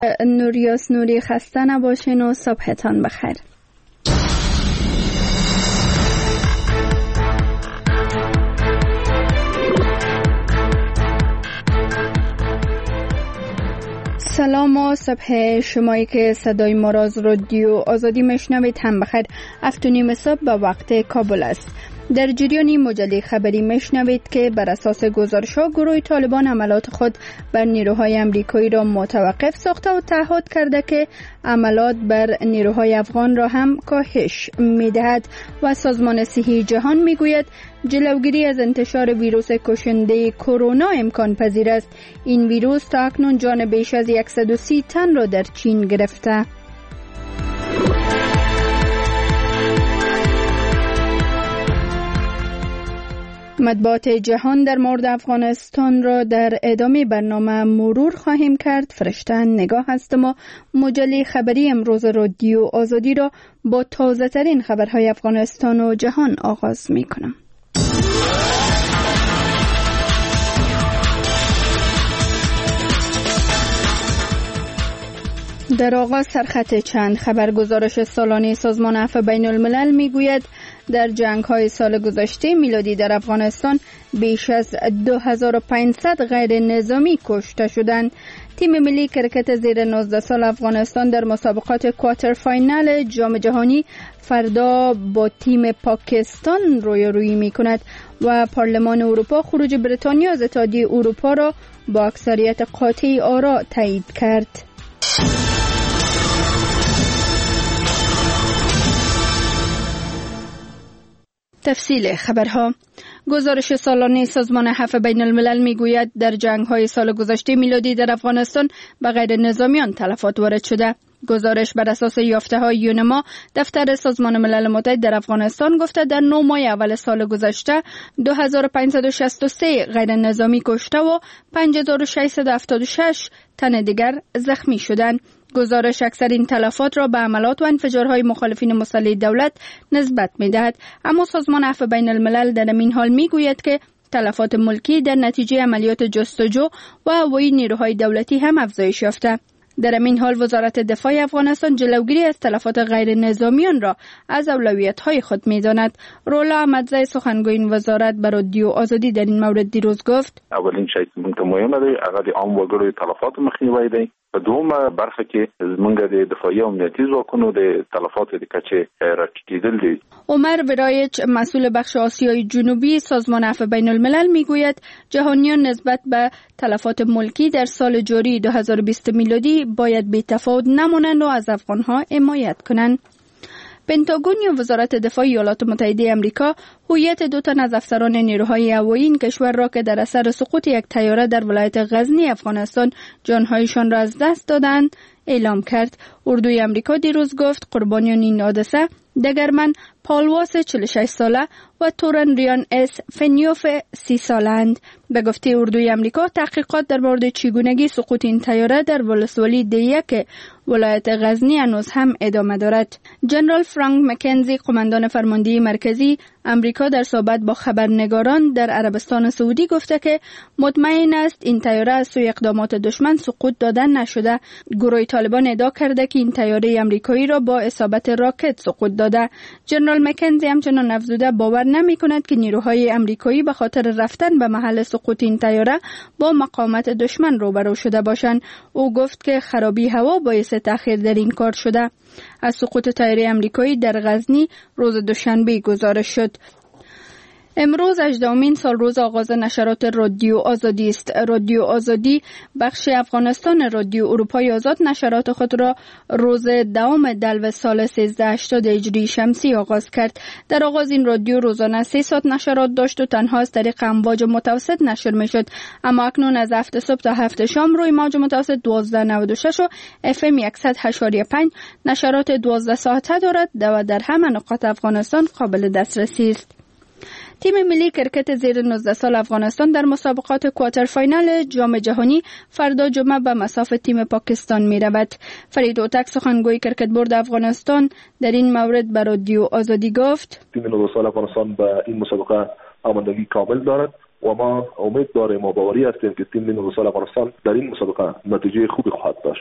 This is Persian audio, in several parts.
نوریاس نوری خسته نباشین و صبحتان بخیر. سلام و صبح شمایی که صدای ما را از رادیو آزادی میشنوید هم بخیر. 7:30 صبح به وقت کابل است. در جریان مجله خبری میشنوید که بر اساس گزارش‌ها گروه طالبان عملات خود بر نیروهای امریکایی را متوقف ساخته و تعهد کرده که عملات بر نیروهای افغان را هم کاهش می‌دهد و سازمان صحی جهان می‌گوید جلوگیری از انتشار ویروس کشنده کرونا امکان پذیر است. این ویروس تا اکنون جان بیش از 130 تن را در چین گرفته. مطبوعات جهان در مورد افغانستان را در ادامه برنامه مرور خواهیم کرد. فرشته نگاه هستم و مجله خبری امروز رادیو آزادی را با تازه ترین خبرهای افغانستان و جهان آغاز می کنم. در آغاز سرخط چند خبر. گزارش سالانه سازمان عفو بین الملل می گوید در جنگ‌های سال گذشته میلادی در افغانستان بیش از 2500 غیر نظامی کشته شدند. تیم ملی کرکت زیر 19 سال افغانستان در مسابقات کوارتر فاینال جام جهانی فردا با تیم پاکستان رویارویی می‌کند و پارلمان اروپا خروج بریتانیا از اتحادیه اروپا را با اکثریت قاطع آرا تایید کرد. تفصیل خبرها. گزارش سالانه سازمان عفو بین الملل میگوید در جنگ‌های سال گذشته میلادی در افغانستان به غیر نظامیان تلفات وارد شده. گزارش بر اساس یافته‌های یونما دفتر سازمان ملل متحد در افغانستان گفته در 9 ماه اول سال گذشته 2563 غیر نظامی کشته و 5676 تن دیگر زخمی شدند. گزارش اکثر این تلفات را به حملات و انفجارهای مخالفین مسلح دولت نسبت می‌دهد، اما سازمان عفو بین الملل در این حال می‌گوید که تلفات ملکی در نتیجه عملیات جستجو و هوایی نیروهای دولتی هم افزایش یافته. در این حال وزارت دفاع افغانستان جلوگیری از تلفات غیر نظامیان را از اولویت‌های خود می‌داند. رولا احمدزی سخنگوی این وزارت به رادیو آزادی در این مورد دیروز گفت: اولین چیزی که مهمه دی هغه د عام وګړو تلفات مخنیوی دی. په دومره برخه کې زمونږ د دفاعي او امنیتي ځواکونو د تلفات د کچې راټیټېدل دي. عمر ورایچ مسئول بخش آسیای جنوبی سازمان عفو بین الملل میگوید جهانیان نسبت به تلفات ملکی در سال جاری 2020 میلادی باید بی‌تفاوت نمانند و از افغانها حمایت کنند. پنتاگون یا وزارت دفاع ایالات متحده آمریکا هویت 2 تن از افسران نیروهای هوایی این کشور را که در اثر سقوط یک طیاره در ولایت غزنی افغانستان جانهایشان را از دست دادند اعلام کرد. اردوی آمریکا دیروز گفت قربانیان این حادثه دگرمن پالواس 46 ساله و تورن ریان اس فنیوف 30 سالند. به گفته اردوی آمریکا تحقیقات در مورد چگونگی سقوط این طیاره در ولسوالی د1 ولایت غزنی هنوز هم ادامه دارد. جنرال فرانک مکنزی قماندان فرماندهی مرکزی آمریکا در صحبت با خبرنگاران در عربستان سعودی گفته که مطمئن است این طیاره از سوی اقدامات دشمن سقوط داده نشده. گروه طالبان ادعا کرده که این طیاره آمریکایی را با اصابت راکت سقوط داده. جنرال مکنزی همچنان افزوده باور نمی‌کند که نیروهای آمریکایی به خاطر رفتن به محل سقوط این طیاره با مقاومت دشمن روبرو شده باشند. او گفت که خرابی هوا باعث تأخیر در این کار شده. از سقوط طیاره آمریکایی در غزنی روز دوشنبه گزارش شد. امروز 18مین سال روز آغاز نشرات رادیو آزادی است. رادیو آزادی بخش افغانستان رادیو اروپای آزاد نشرات خود را روز دوم دلو سال 1380 هجری شمسی آغاز کرد. در آغاز این رادیو روزانه 3 ساعت نشرات داشت و تنها از طریق امواج متوسط نشر میشد، اما اکنون از 7 صبح تا 7 شام روی موج متوسط 1296 و FM 100.5 نشرات 12 ساعته دارد و در همه نقاط افغانستان قابل دسترسی است. تیم ملی کرکت زیر 19 سال افغانستان در مسابقات کوارتر فاینال جام جهانی فردا جمعه به مصاف تیم پاکستان می رود. فرید اوتک سخنگوی کرکت بورد افغانستان در این مورد به رادیو آزادی گفت: تیم 19 سال افغانستان به این مسابقه آمادگی کامل دارد و ما امید داریم و باوری هستیم که تیم 19 سال افغانستان در این مسابقه نتیجه خوبی خواهد داشت.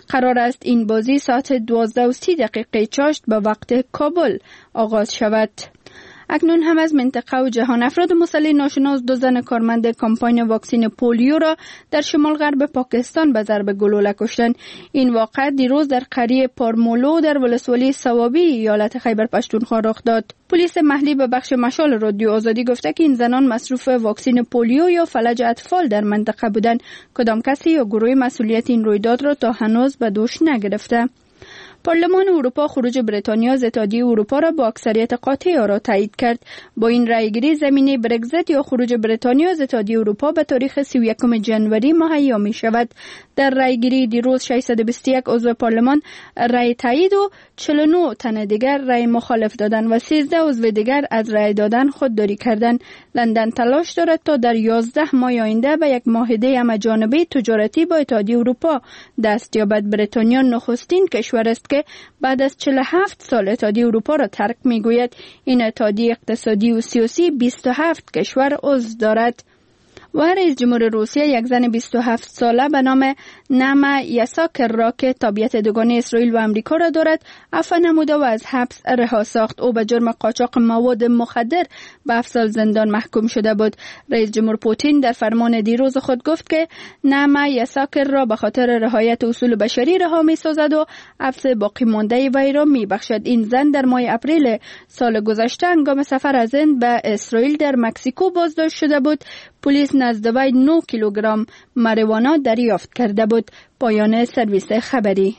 قرار است این بازی ساعت 12:30 چاشت به وقت کابل آغاز شود. اکنون هم از منطقه و جهان افراد مسلح ناشناس 2 زن کارمند کمپاین واکسین پولیو را در شمال غرب پاکستان به ضرب گلوله کشتند. این واقعه دیروز در قریه پارمولو در ولسوالی صوابی ایالت خیبر پختونخوا رخ داد. پلیس محلی به بخش مشال رادیو آزادی گفته که این زنان مصروف واکسین پولیو یا فلج اطفال در منطقه بودند. کدام کسی یا گروه مسئولیت این رویداد را تا هنوز به دوش نگرفته. پارلمان اروپا خروج بریتانیا از اتحادیه اروپا را با اکثریت قاطع آرا تایید کرد. با این رأیگیری زمینه برگزیت یا خروج بریتانیا از اتحادیه اروپا به تاریخ 31 جنوری مهیا می شود. در رأیگیری دیروز 621 عضو پارلمان رأی تایید و 49 تن دیگر رأی مخالف دادند و 13 عضو دیگر از رأی دادن خودداری کردند. لندن تلاش دارد تا در 11 ماه آینده به یک معاهده همه‌جانبه تجارتی با اتحادیه اروپا دست یابد. بریتانیا نخستین کشور است که بعد از 47 سال اتحادیه اروپا را ترک می‌گوید. این اتحادیه اقتصادی و سیاسی 27 کشور عضو دارد. و رئیس جمهور روسیه یک زن 27 ساله به نام نما یساکر را که تابعیت دوگانه اسرائیل و آمریکا را دارد عفو نموده و از حبس رها ساخت. او به جرم قاچاق مواد مخدر به 7 سال زندان محکوم شده بود. رئیس جمهور پوتین در فرمان دیروز خود گفت که نما یساکر را به خاطر رعایت اصول بشری رها می‌سازد و عفو باقی مانده وی را می‌بخشد. این زن در ماه اپریل سال گذشته هنگام سفر از هند به اسرائیل در مکزیکو بازداشت شده بود. پلیس نزد وی 9 کیلوگرم ماریجوانا دریافت کرده بود. پایان سرویس خبری.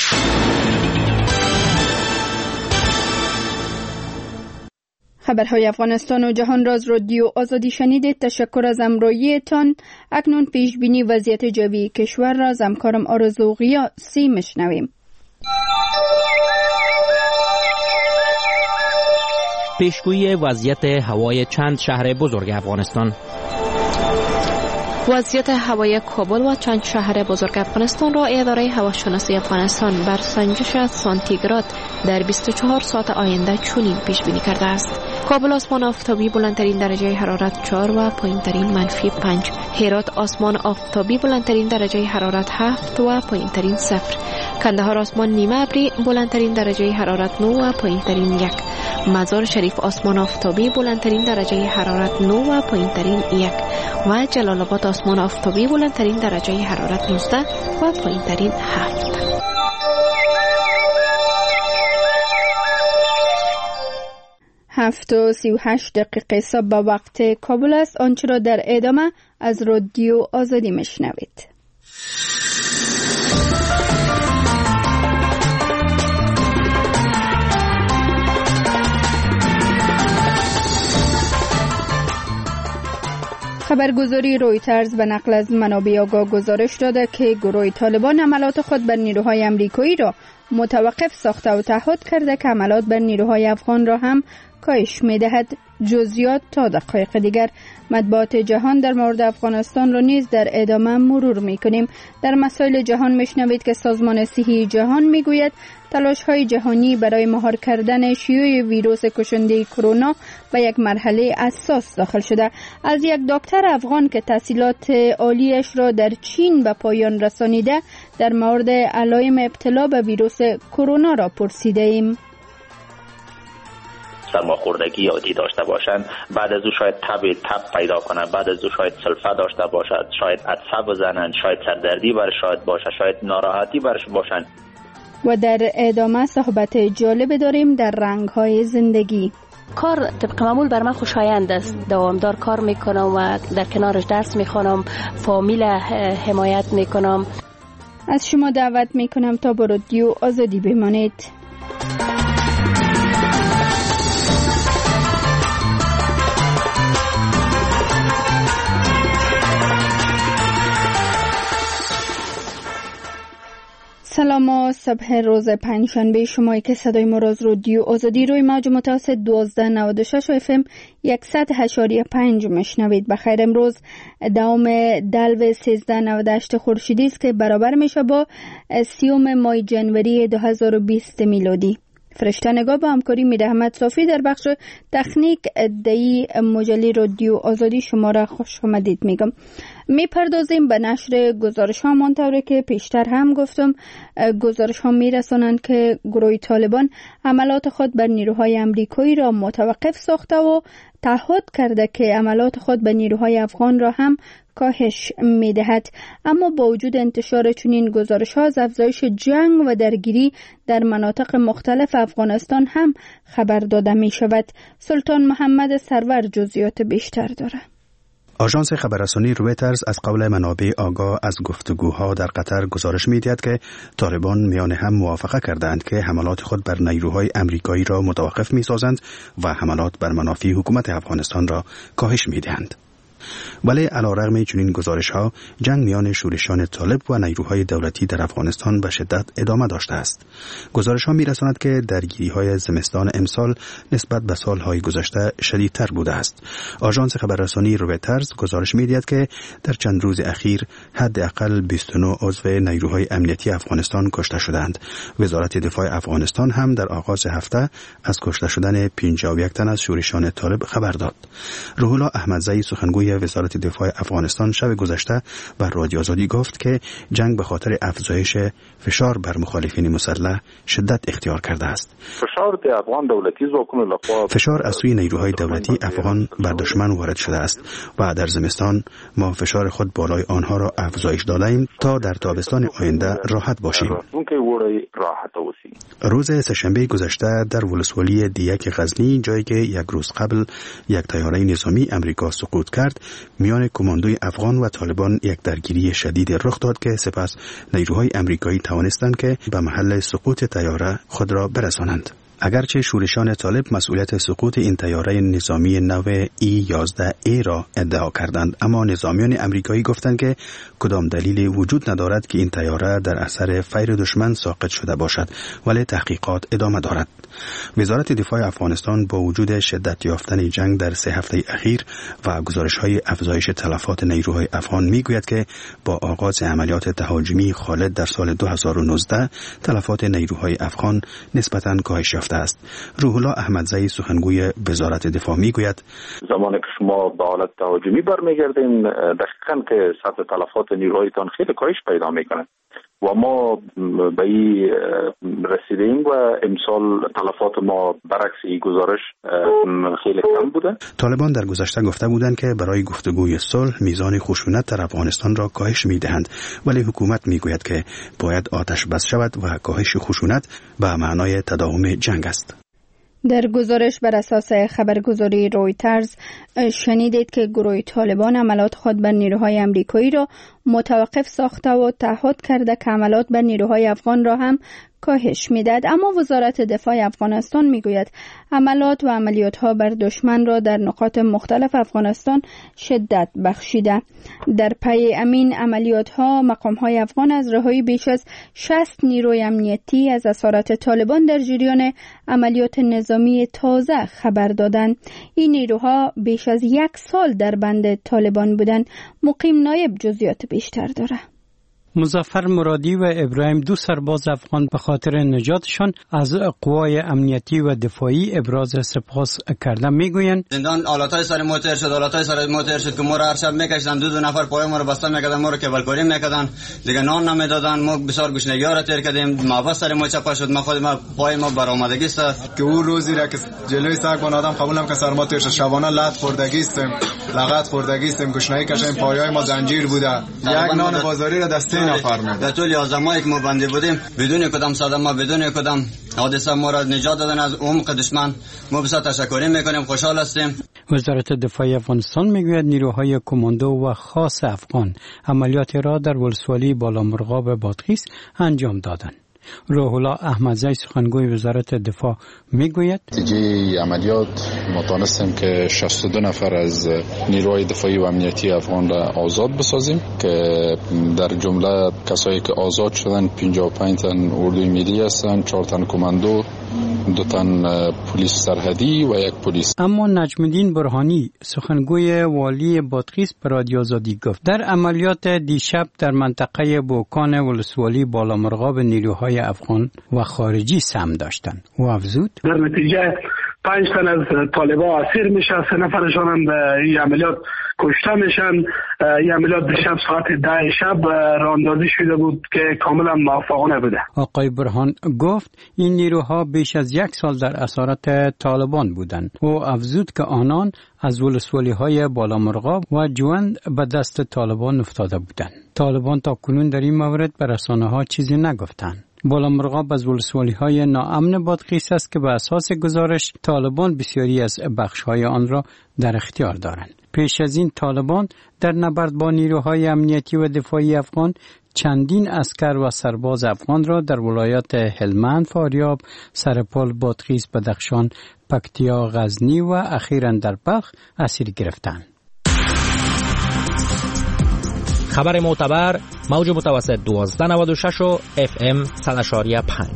خبرهای افغانستان و جهان را از رادیو آزادی شنیدید. تشکر از همراهیتان. اکنون پیش بینی وضعیت جوی کشور را از همکارم آرزو غیاثی میشنویم. پیشگویی وضعیت هوای چند شهر بزرگ افغانستان. وضعیت هوای کابل و چند شهر بزرگ افغانستان را اداره هواشناسی افغانستان بر سنجش سانتیگراد در 24 ساعت آینده چنین پیش بینی کرده است. کابل آسمان آفتابی بلندترین درجه حرارت 4 و پایینترین -5. هرات آسمان آفتابی بلندترین درجه حرارت 7 و پایینترین 0. کندهار آسمان نیمه ابری بلندترین درجه حرارت 9 و پایینترین 1. مزار شریف آسمان آفتابی بلندترین درجه حرارت 9 و پایینترین 1 و جلال آباد آسمان آفتابی بلندترین درجه حرارت 19 و پایینترین 7. 7:38 صبح به وقت کابل است. آنچه را در ادامه از رادیو آزادی میشنوید. خبرگزاری رویترز به نقل از منابع آگاه گزارش داده که گروه طالبان حملات خود بر نیروهای آمریکایی را متوقف ساخته و تعهد کرده که حملات بر نیروهای افغان را هم کاهش می‌دهد. جزئیات تا دقایق دیگر. مطبوعات جهان در مورد افغانستان را نیز در ادامه مرور می‌کنیم. در مسائل جهان می‌شنوید که سازمان صحی جهان می‌گوید تلاش‌های جهانی برای مهار کردن شیوع ویروس کشنده کرونا به یک مرحله حساس داخل شده. از یک دکتر افغان که تحصیلات عالیش را در چین به پایان رسانیده در مورد علائم ابتلا به ویروس کرونا را پرسیده‌ایم. سرماخوردگی عادی داشته باشند، بعد از او شاید تب پیدا کنند، بعد از او شاید سلفه داشته باشد، شاید عطسه بزنند، شاید سردردی برش شاید باشد، شاید ناراحتی برش باشند. و در ادامه صحبت جالب داریم در رنگ‌های زندگی. کار طبق معمول بر من خوشایند است. دوامدار کار میکنم و در کنارش درس میخوانم، فامیل حمایت میکنم. از شما دعوت میکنم تا با رادیو آزادی بمانید. سلام و صبح روز پنجشنبه شمایی که صدای ما را از رادیو آزادی روی موج متوسط 1296 و FM 100.5 میشنوید. بخیر. امروز دوم دلو 1398 خورشیدی است که برابر میشه با 30 ماه جنوری 2020 میلادی. فرشته نگاه با همکاری میر احمد صافی در بخش تکنیک دی مجله رادیو آزادی شما را خوش آمدید میگم. میپردازیم به نشر گزارش ها. منطوری که پیشتر هم گفتم، گزارش ها میرسانند که گروه طالبان عملات خود بر نیروهای امریکایی را متوقف ساخته و تعهد کرده که عملات خود به نیروهای افغان را هم کاهش میدهد. اما با وجود انتشار چنین گزارش ها، از افزایش جنگ و درگیری در مناطق مختلف افغانستان هم خبر داده می شود. سلطان محمد سرور جزئیات بیشتر داره. آژانس خبررسانی رویترز از قول منابع آگاه از گفتگوها در قطر گزارش می‌دهد که طالبان میان هم موافقه کردند که حملات خود بر نیروهای امریکایی را متوقف می‌سازند و حملات بر منافع حکومت افغانستان را کاهش می‌دهند. ولی علیرغم چنین گزارش‌ها، جنگ میان شورشیان طالب و نیروهای دولتی در افغانستان به شدت ادامه داشته است. گزارش‌ها می‌رساند که درگیری‌های زمستان امسال نسبت به سال‌های گذشته شدیدتر بوده است. آژانس خبررسانی رویترز گزارش می‌دهد که در چند روز اخیر حداقل 29 عضو نیروهای امنیتی افغانستان کشته شدند. وزارت دفاع افغانستان هم در آغاز هفته از کشته شدن 51 تن از شورشیان طالب خبر داد. روح الله احمدزئی، سخنگوی وزارت دفاع افغانستان، شب گذشته بر رادیو آزادی گفت که جنگ به خاطر افزایش فشار بر مخالفین مسلح شدت اختیار کرده است. فشار از سوی نیروهای دولتی افغان بر دشمن وارد شده است و در زمستان ما فشار خود بالای آنها را افزایش دادیم تا در تابستان آینده راحت باشیم. روز سه‌شنبه گذشته در ولسوالی دیک غزنی، جایی که یک روز قبل یک طیاره نظامی امریکا سقوط کرد، میان کماندوی افغان و طالبان یک درگیری شدید رخ داد که سپس نیروهای امریکایی توانستند که به محل سقوط طیاره خود را برسانند. اگرچه شورشیان طالب مسئولیت سقوط این طیاره نظامی نو E-11A را ادعا کردند، اما نظامیان امریکایی گفتند که کدام دلیلی وجود ندارد که این طیاره در اثر فیر دشمن ساقط شده باشد، ولی تحقیقات ادامه دارد. وزارت دفاع افغانستان با وجود شدت یافتن جنگ در 3 هفته اخیر و گزارش‌های افزایش تلفات نیروهای افغان میگوید که با آغاز عملیات تهاجمی خالد در سال 2019 تلفات نیروهای افغان نسبتاً کاهش یافته است. روح الله احمدزئی، سخنگوی وزارت دفاع میگوید زمانی که شما به حالت تهاجمی برمیگردین، دقیقاً که سطح تلفات نیروهایتان خیلی کاهش پیدا میکنه و ما به این رسیدیم و امسال تلفات ما برعکس این گزارش خیلی کم بوده. طالبان در گذشته گفته بودند که برای گفتگوی صلح میزان خشونت در افغانستان را کاهش میدهند، ولی حکومت میگوید که باید آتش بس شود و کاهش خشونت به معنای تداوم جنگ است. در گزارش بر اساس خبرگزاری رویترز شنیدید که گروه طالبان عملات خود بر نیروهای امریکایی را متوقف ساخته و تعهد کرده که عملات بر نیروهای افغان را هم کاهش میدهد. اما وزارت دفاع افغانستان میگوید عملات و عملیات ها بر دشمن را در نقاط مختلف افغانستان شدت بخشیده. در پی امین عملیات ها مقام های افغان از رهایی بیش از 60 نیروی امنیتی از اسارت طالبان در جریان عملیات نظامی تازه خبر دادند. این نیروها بیش از 1 سال در بند طالبان بودند. مقیم نایب جزئیات بیشتر داره. مظفر مرادی و ابراهیم، 2 سرباز افغان، به خاطر نجاتشان از قوای امنیتی و دفاعی ابراز سپاس کردن. میگویند زندان آلاتای سر موتر شد که ما را هر شب میکشیدن، 2 نفر پای ما رو بسته میکردن، ما رو کبلکاری میکردن، دیگه نان نمیدادن، ما بسیار گشنگی ها را تیر کردیم، محبس سر ما چپا شد، ما خود ما پای ما برآمدگی است که اون روزی را که جلوی سگ بن آدم قبولم که سر ما تیر شد، شبانه لط خوردگی استیم، لغت خوردگی استیم، گشنگی کشیم، پایای ما زنجیر بوده، یک نان بازاری را دسته در طول 11 ماهی که ما بنده بودیم بدون کدام صدمه، بدون کدام حادثه ما را نجات دادن از عمق دشمن. ما بسیار تشکر میکنیم، خوشحال هستیم. وزارت دفاع افغانستان میگوید نیروهای کماندو و خاص افغان عملیات را در ولسوالی بالامرغاب بادغیس انجام دادند. روح الله احمدزئی، سخنگوی وزارت دفاع میگوید نتیجه عملیات ما تانستیم که 62 نفر از نیروهای دفاعی و امنیتی افغان را آزاد بسازیم که در جمله کسایی که آزاد شدن 55 تن اردوی ملی هستند، 4 تن کماندو، 2 تن پلیس سرحدی و 1 پلیس. اما نجم الدین برهانی، سخنگوی والی بادغیس، به رادیو آزادی گفت در عملیات دیشب در منطقه بوکان ولسوالی بالامرغاب نیروهای افغان و خارجی سهم داشتند. و افزود در نتیجه 5 تن از طالبان اسیر میشه، 3 نفرشان هم به این عملیات کشته میشن. این عملیات دیشب ساعت 10 شب راه اندازی شده بود که کاملا موفقانه بوده. آقای برهان گفت این نیروها بیش از 1 سال در اسارت طالبان بودند. او افزود که آنان از ولسوالی‌های بالامرغاب و جوند به دست طالبان افتاده بودند. طالبان تا کنون در این مورد به رسانه‌ها چیزی نگفتند. بالامرغاب از ولسوالی‌های ناامن بادغیس است که به اساس گزارش طالبان بسیاری از بخش‌های آن را در اختیار دارند. پیش از این طالبان در نبرد با نیروهای امنیتی و دفاعی افغان چندین عسکر و سرباز افغان را در ولایات هلمند، فاریاب، سرپل، بادغیس، بدخشان، پکتیا، غزنی و اخیراً در بلخ اسیر گرفتند. خبر معتبر موج متوسط 1296 و FM 100.5.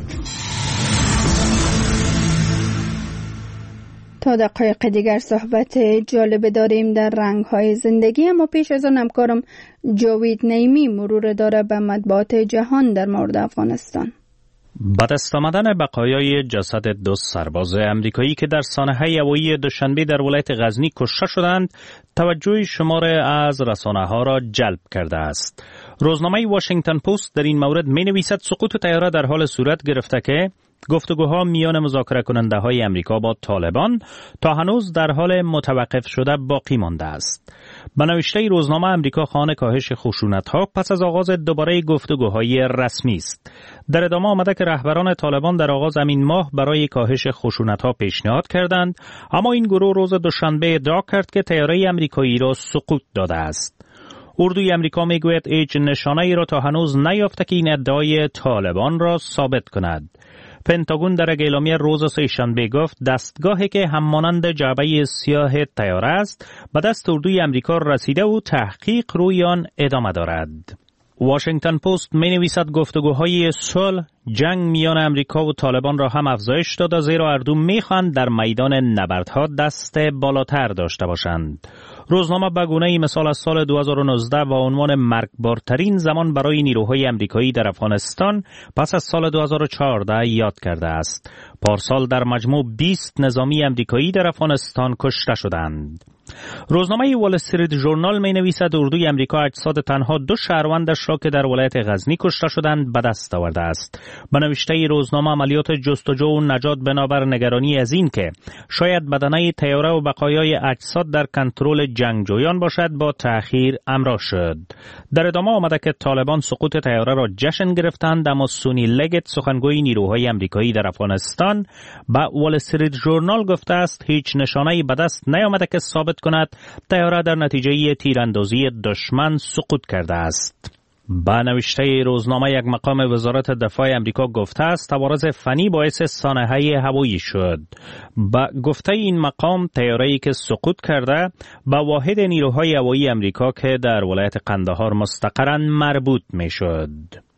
تا دقایق دیگر صحبت جالب داریم در رنگ‌های زندگی، اما پیش از آن همکارم جاوید نعیمی مرور داره به مطبوعات جهان در مورد افغانستان. به دست آمدن بقایای جسد 2 سرباز امریکایی که در سانحه هوایی دوشنبه در ولایت غزنی کشته شدند، توجه شمار از رسانه‌ها را جلب کرده است. روزنامه واشنگتن پست در این مورد می‌نویسد سقوط طیاره در حال صورت گرفته که گفتگوها میان مذاکره کننده های امریکا با طالبان تا هنوز در حال متوقف شده باقی مانده است. به نوشته روزنامه امریکا خواهان کاهش خشونت‌ها پس از آغاز دوباره گفتگوهای رسمی است. در ادامه آمده که رهبران طالبان در آغاز همین ماه برای کاهش خشونت‌ها پیشنهاد کردند، اما این گروه روز دوشنبه ادعا کرد که طیاره امریکایی را سقوط داده است. اردوی امریکا میگوید هیچ نشانه‌ای را تا هنوز نیافته که این ادعای طالبان را ثابت کند. پنتاگون در اعلامیه روز سه‌شنبه گفت دستگاهی که همانند جعبه سیاه طیاره است به دست اردوی امریکا رسیده و تحقیق روی آن ادامه دارد. واشنگتن پست می‌نویسد گفتگوهای صلح جنگ میان امریکا و طالبان را هم افزایش داده، زیرا هر دو می‌خواهند در میدان نبردها دست بالاتر داشته باشند. روزنامه به گونه‌ای مثال از سال 2019 و عنوان مرگبارترین زمان برای نیروهای امریکایی در افغانستان پس از سال 2014 یاد کرده است. پارسال در مجموع 20 نظامی امریکایی در افغانستان کشته شدند. روزنامه وال استریت ژورنال می نویسد اردوی امریکا اجساد تنها 2 شهروندش را که در ولایت غزنی کشته شدند به دست آورده است. به نوشته روزنامه عملیات جستجو و نجات بنابر نگرانی از این که شاید بدنه طیاره و بقایای اجساد در کنترل جنگجویان باشد با تأخیر امرا شد. در ادامه آمده که طالبان سقوط طیاره را جشن گرفتند، اما سونی لگت سخنگوی نیروهای امریکایی در افغانستان به وال استریت ژورنال گفته است هیچ نشانه‌ای به دست نیامده که ثابت کند طیاره در نتیجه تیراندازی دشمن سقوط کرده است. با نوشته روزنامه یک مقام وزارت دفاع امریکا گفته است عوارض فنی باعث سانحه هوایی شد. با گفته این مقام طیاره‌ای که سقوط کرده به واحد نیروهای هوایی امریکا که در ولایت قندهار مستقرن مربوط می شد.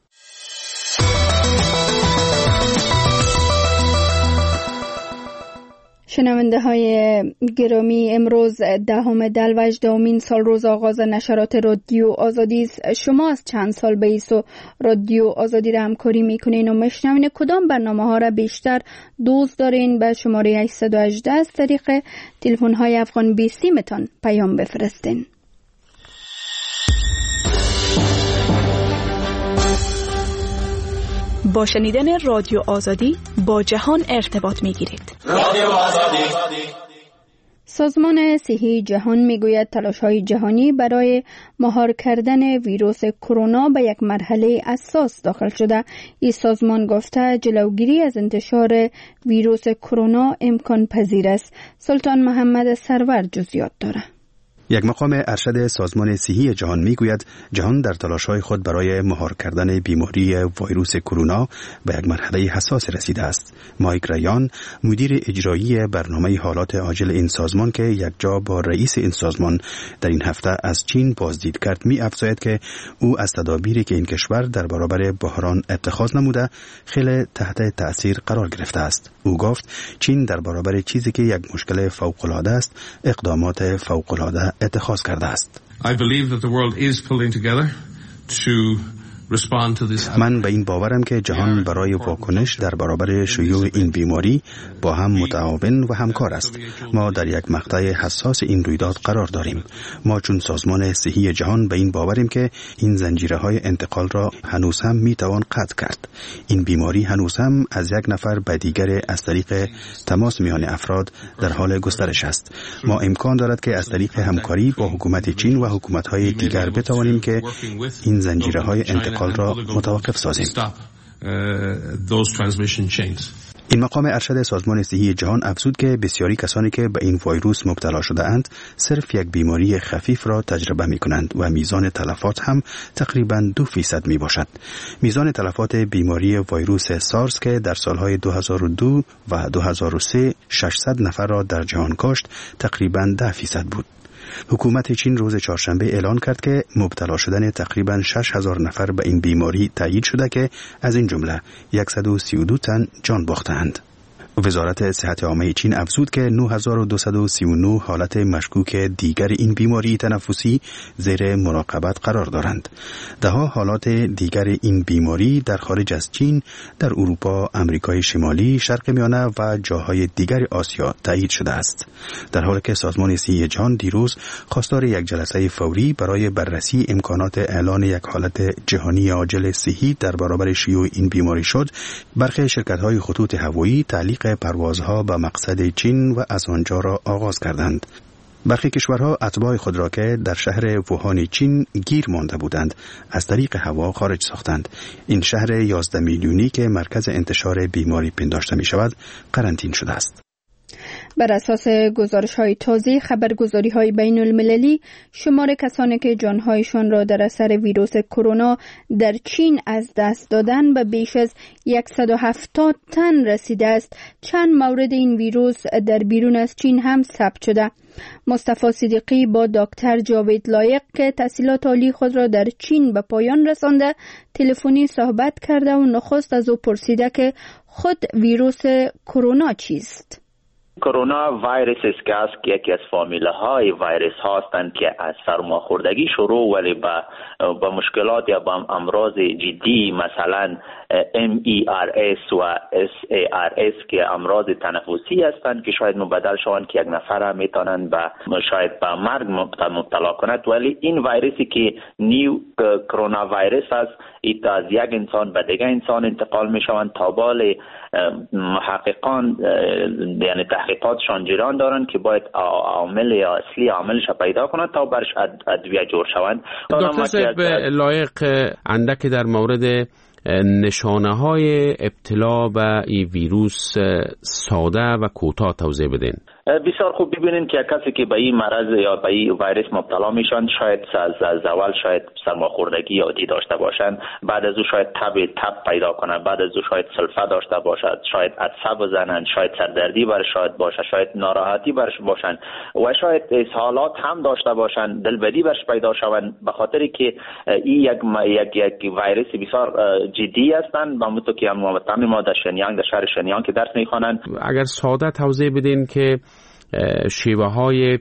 شنونده های گرامی، امروز 10 دلوژ، 10مین سال روز آغاز نشرات رادیو آزادی است. شما از چند سال به ایسو رادیو آزادی را همکاری میکنین و میشنوین. کدام برنامه ها را بیشتر دوست دارین؟ به شماره 818 از طریق تلفن های افغان 20 متان پیام بفرستین. با شنیدن رادیو آزادی با جهان ارتباط میگیرید. رادیو آزادی. سازمان صحی جهان میگوید تلاش‌های جهانی برای مهار کردن ویروس کرونا به یک مرحله اساس داخل شده. این سازمان گفته جلوگیری از انتشار ویروس کرونا امکان پذیر است. سلطان محمد سرور جزئیات داره. یک مقام ارشد سازمان صحی جهان میگوید جهان در تلاش‌های خود برای مهار کردن بیماری ویروس کرونا به یک مرحله حساس رسیده است. مایک ریان، مدیر اجرایی برنامه حالات عاجل این سازمان که یکجا با رئیس این سازمان در این هفته از چین بازدید کرد، می‌افزاید که او از تدابیری که این کشور در برابر بحران اتخاذ نموده خیلی تحت تأثیر قرار گرفته است. او گفت چین در برابر چیزی که یک مشکل فوق‌العاده است اقدامات فوق‌العاده اتخاذ کرده است. I believe that the world is pulling together to من به این باورم که جهان برای واکنش در برابر شیوع این بیماری با هم متعاون و همکار است. ما در یک مقطع حساس این رویداد قرار داریم. ما چون سازمان صحی جهان به این باوریم که این زنجیره‌های انتقال را هنوز هم میتوان قطع کرد. این بیماری هنوز هم از یک نفر به دیگر از طریق تماس میان افراد در حال گسترش است. ما امکان دارد که از طریق همکاری با حکومت چین و حکومت‌های دیگر بتوانیم که این زنجیره‌های انتقال را متوقف سازیم. این مقام ارشد سازمان صحی جهان افزود که بسیاری کسانی که به این ویروس مبتلا شده اند صرف یک بیماری خفیف را تجربه می کنند و میزان تلفات هم تقریباً 2% می باشد. میزان تلفات بیماری ویروس سارس که در سالهای 2002 و 2003 600 نفر را در جهان کشت تقریباً 10% بود. حکومت چین روز چهارشنبه اعلان کرد که مبتلا شدن تقریباً 6000 نفر به این بیماری تایید شده که از این جمله 132 تن جان باختند. وزارت صحت عامه چین افزود که 9239 حالت مشکوک دیگر این بیماری تنفسی زیر مراقبت قرار دارند. ده‌ها حالات دیگر این بیماری در خارج از چین، در اروپا، آمریکای شمالی، شرق میانه و جاهای دیگر آسیا تایید شده است. در حالی که سازمان صحی جهان دیروز خواستار یک جلسه فوری برای بررسی امکانات اعلان یک حالت جهانی عاجل صحی در برابر شیوع این بیماری شد، برخی شرکت‌های خطوط هوایی تعلیق پروازها به مقصد چین و از آنجا را آغاز کردند. برخی کشورها اتباع خود را که در شهر ووهان چین گیر مانده بودند از طریق هوا خارج ساختند. این شهر 11 میلیونی که مرکز انتشار بیماری پنداشته می شود قرنطین شده است. بر اساس گزارش‌های تازه خبرگزاری‌های بین المللی، شمار کسانی که جان‌هایشان را در اثر ویروس کرونا در چین از دست دادن به بیش از 170 تن رسیده است. چند مورد این ویروس در بیرون از چین هم ثبت شده. مصطفی صدیقی با دکتر جاوید لایق که تحصیلات عالی خود را در چین به پایان رسانده تلفنی صحبت کرده و نخست از او پرسیده که خود ویروس کرونا چیست؟ کرونا ویروس است که یکی از فامیله های ویروس هستند که از سرماخوردگی شروع ولی با مشکلات یا با امراض جدی مثلا MERS و SARS که امراض تنفسی هستند که شاید مبدل شوند که یک نفر میتونند شاید به مرگ مبتلا کند. ولی این ویروسی که نیو کرونا ویروس است این از یک انسان به دیگر انسان انتقال می شوند. تا بال محققان یعنی تحقیقاتشان جریان دارند که باید عامل یا اصلی عاملش پیدا کنند تا برش ادویه جور شوند. دکتر صاحب لایق اندک در مورد نشانه های ابتلا به این ویروس ساده و کوتاه توضیح بدین. بسیار خوب ببینید که کسی که به این مرض یا به این ویروس مبتلا میشن شاید از اول شاید سرماخوردگی عادی داشته باشند، بعد از او شاید تب پیدا کنند، بعد از او شاید سلفه داشته باشد، شاید عطسه بزنند، شاید سردردی برش شاید باشه، شاید ناراحتی برش باشند و شاید اسهالات هم داشته باشند، دلبدی برش پیدا شوند، به خاطری که این یک ویروس بسیار جدی هستند. با متو که ما در شنیانگ در شهر شنیانگ که درس میخوانند. اگر ساده توضیح بدین که شیوه های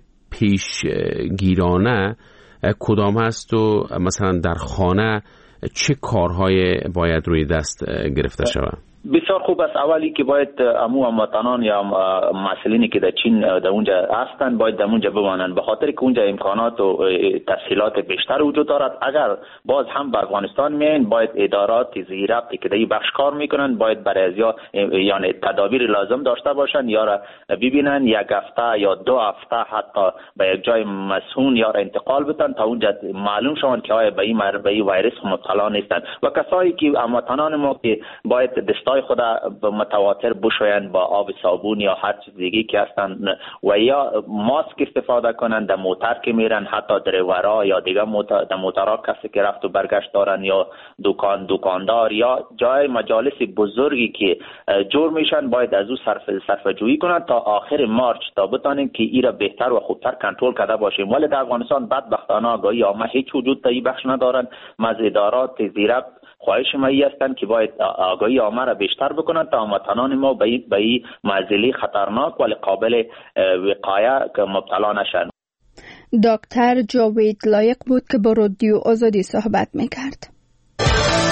پیشگیرانه کدام است و مثلا در خانه چه کارهای باید روی دست گرفته شود؟ بسیار خوب است. اولی که باید هموطنان یا مسئولینی که در چین در اونجا هستند باید در اونجا بمانند، به خاطر که اونجا امکانات و تسهیلات بیشتر وجود دارد. اگر باز هم به افغانستان میاین باید ادارات زیربطی که در این بخش کار میکنند باید برای از یعنی تدابیر لازم داشته باشند یا را ببینن یک هفته یا 2 هفته حتی به یک جای مسئول یا را انتقال بدن تا اونجا معلوم شوند که آیا به این ویروس مبتلا نیستند. و کسایی که هموطنان ما که باید خود متواتر بشویند با آب صابون یا هر چیز دیگه که هستند و یا ماسک استفاده کنند در موتر که میرن، حتی دریورا یا دیگه در موترها کسی که رفت و برگشت دارن یا دکاندار یا جای مجالس بزرگی که جور میشن باید از او صرفه جویی کنند تا آخر مارچ تا بتانیم که این را بهتر و خوبتر کنترل کرده باشیم. ولی در افغانستان بدبختانه آگاهی عامه هیچ وجود در این بخش ندارند. از ادارات زیربط خواهش ما ای هستند که باید آگاهی عامه را بیشتر بکنند تا هموطنان ما به این معضله خطرناک ولی قابل وقایه که مبتلا نشند. دکتر جاوید لایق بود که با رادیو آزادی صحبت میکرد.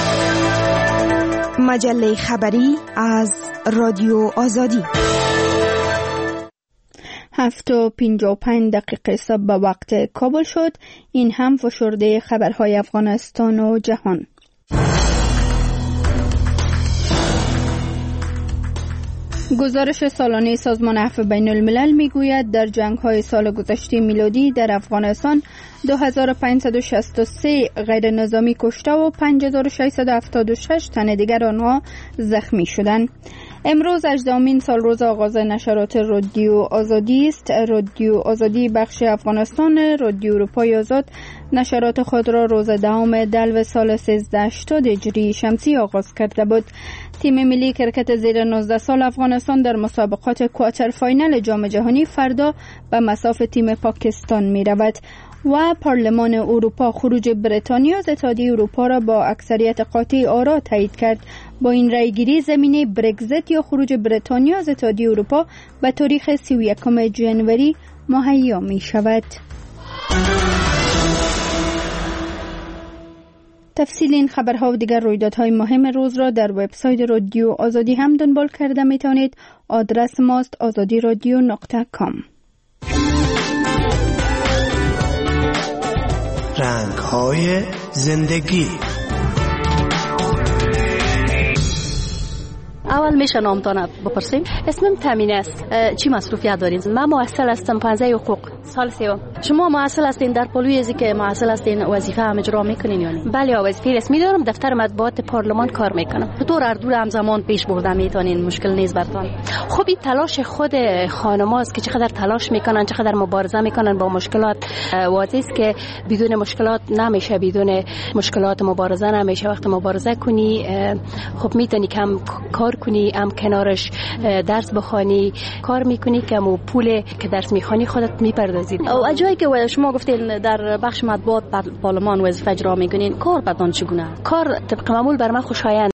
مجله خبری از رادیو آزادی. 7:55 صبح به وقت کابل شد. این هم فشرده خبرهای افغانستان و جهان. گزارش سالانه سازمان عفو بین الملل میگوید در جنگ‌های سال گذشته میلادی در افغانستان 2563 غیر نظامی کشته و 5676 تن دیگر آنها زخمی شدند. امروز 18مین سال روز آغاز نشرات رادیو آزادی است. رادیو آزادی بخش افغانستان رادیو اروپای آزاد نشرات خود را روز 10 دلو سال 1380 هجری شمسی آغاز کرده بود. تیم ملی کرکت زیر 19 سال افغانستان در مسابقات کوارتر فاینال جام جهانی فردا به مصاف تیم پاکستان می رود. و پارلمان اروپا خروج بریتانیا از اتحادیه اروپا را با اکثریت قاطع آرا تایید کرد. با این رأیگیری زمینه برگزیت یا خروج بریتانیا از اتحادیه اروپا به تاریخ 31 ژانویه مهیا می شود. تفصیل این خبرها و دیگر رویدادهای مهم روز را در وبسایت رادیو آزادی هم دنبال کرده می توانید. آدرس ماست azadiradio.com. رنگ‌های زندگی. اول میشه نامتان بپرسیم؟ اسمم تامین است. چی مصروفیت دارید؟ من محصل هستم، 15 حقوق، سال سوم. شما محصل هستین، در پلوی ازی که محصل هستین وظیفه هم اجرا میکنین یعنی؟ بله، وظیفه رسمی دارم، دفتر مطبوعات پارلمان کار میکنم. چطور هر دو همزمان پیش برده میتونین؟ مشکل نیست برتان؟ خب این تلاش خود خانم‌هاست که چقدر تلاش میکنن، چقدر مبارزه میکنن با مشکلات. واضحه است که بدون مشکلات نمیشه، بدون مشکلات مبارزه نمیشه. وقتی مبارزه کنی خب میتونی کم کار کنی، هم کنارش درس بخوانی، کار میکنی که مو پول که درس میخوانی خودت میپردازی. او جایی که شما گفتین در بخش مطبوعات پارلمان وظیفه اجرا میکنین، کار بدان چگونه؟ کار طبق معمول بر من خوشایند